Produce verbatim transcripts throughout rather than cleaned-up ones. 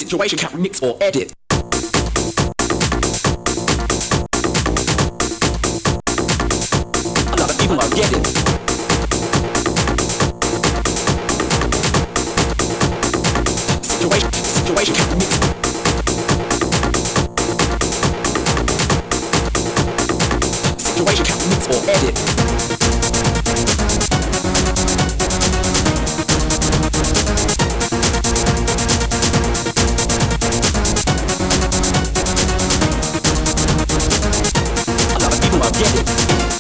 situation can't remix or edit. A lot of people are getting. Situation, situation can't remix. Situation can't remix or edit. Get it.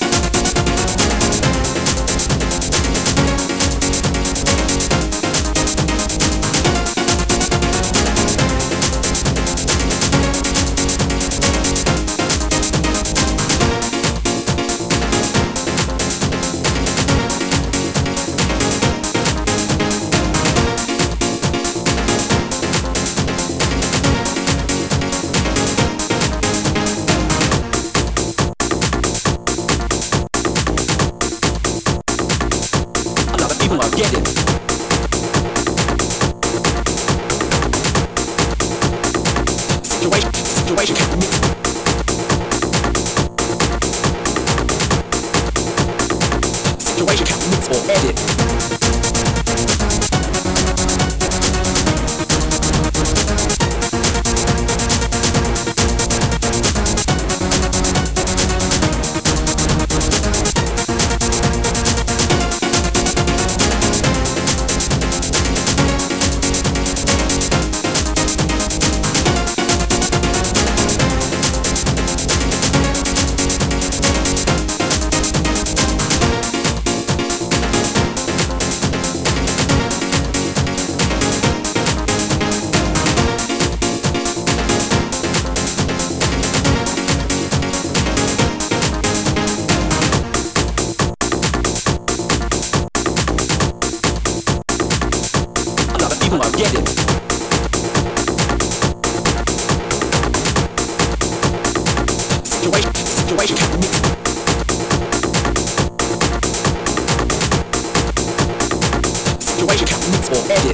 Get it. Situation, situation can't mix. Situation can't mix or edit. People are getting. Situation, situation can't mix. Situation can't mix or edit.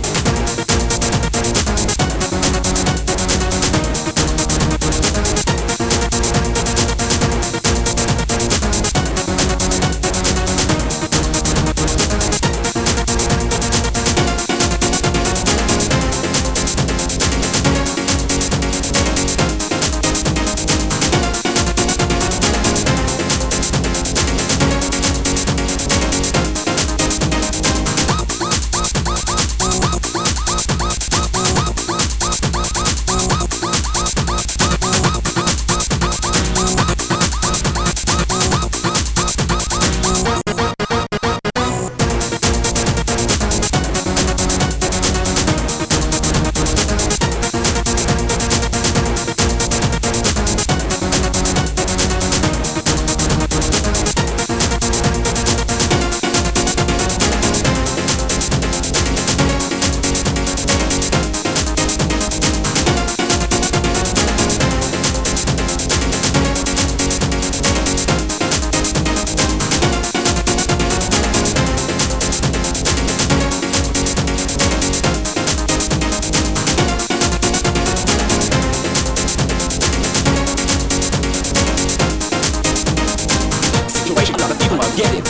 Get it.